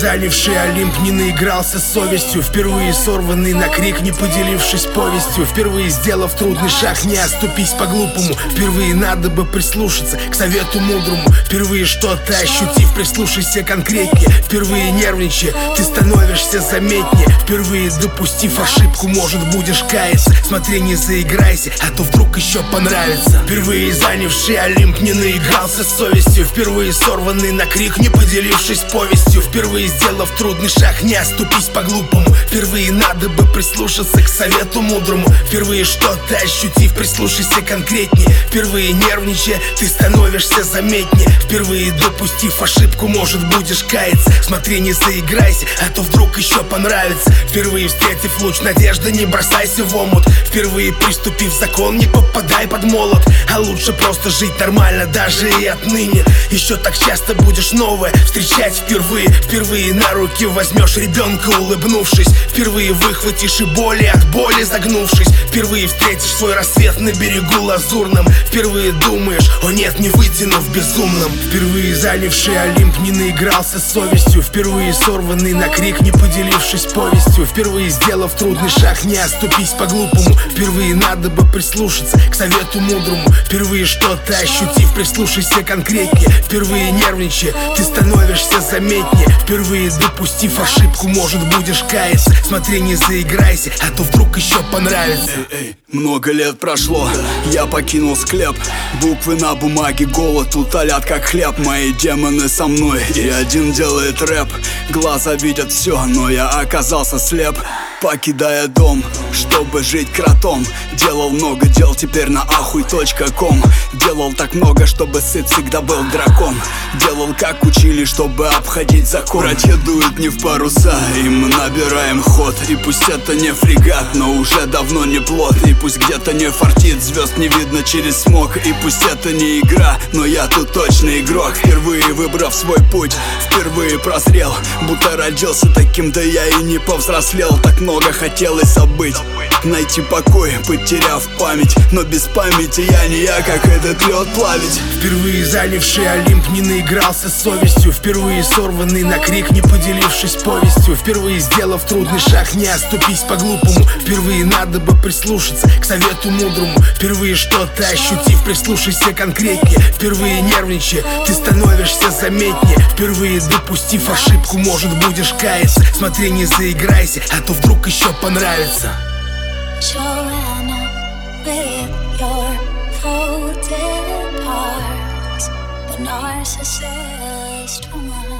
занявший Олимп не наигрался совестью, впервые сорванный на крик, не поделившись повестью, впервые сделав трудный шаг, не оступись по-глупому, впервые надо бы прислушаться к совету мудрому, впервые что-то ощутив, прислушайся конкретнее, впервые нервничая, ты становишься заметнее, впервые допустив ошибку, может будешь каяться, смотри, не заиграйся, а то вдруг еще понравится. Впервые занявший Олимп не наигрался совестью, впервые сорванный на крик, не поделившись повестью, впервые сделав трудный шаг, не оступись по-глупому, впервые надо бы прислушаться к совету мудрому, впервые что-то ощутив, прислушайся конкретнее, впервые нервничая, ты становишься заметнее, впервые допустив ошибку, может будешь каяться, смотри, не заиграйся, а то вдруг еще понравится. Впервые встретив луч надежды, не бросайся в омут, впервые приступив закон, не попадай под молот, а лучше просто жить нормально, даже и отныне. Еще так часто будешь новое встречать впервые, впервые на руки возьмешь ребенка, улыбнувшись, впервые выхватишь и боли от боли загнувшись, впервые встретишь свой рассвет на берегу лазурном, впервые думаешь, о нет, не вытянув безумным, впервые занявший Олимп не наигрался совестью, впервые сорванный на крик, не поделившись повестью, впервые сделав трудный шаг, не оступись по-глупому, впервые надо бы прислушаться к совету мудрому, впервые что-то ощутив, прислушайся конкретнее, впервые нервничая, ты становишься заметнее, впервые допустив ошибку, может будешь каяться, смотри, не заиграйся, а то вдруг еще понравится. Много лет прошло, я покинул склеп, буквы на бумаге голод утолят как хлеб, мои демоны со мной, и один делает рэп, глаза видят все, но я оказался слеп. Покидая дом, чтобы жить кротом, делал много дел, теперь на ахуй.ком. Делал так много, чтобы сыт всегда был дракон. Делал как учили, чтобы обходить закон. Братья дуют не в паруса, и мы набираем ход. И пусть это не фрегат, но уже давно не плот. И пусть где-то не фартит, звезд не видно через смог. И пусть это не игра, но я тут точно игрок. Впервые выбрав свой путь, впервые прозрел, будто родился таким, да я и не повзрослел. Так много хотелось забыть, найти покой, потеряв память, но без памяти я не я, как этот лед плавить. Впервые занявший Олимп не наигрался совестью, впервые сорванный на крик, не поделившись повестью, впервые сделав трудный шаг, не оступись по-глупому, впервые надо бы прислушаться к совету мудрому, впервые что-то ощутив, прислушайся конкретнее, впервые нервничая, ты становишься заметнее, впервые допустив ошибку, может будешь каяться, смотри, не заиграйся, а то вдруг еще понравится. Joanna, with your folded arms, the narcissist woman.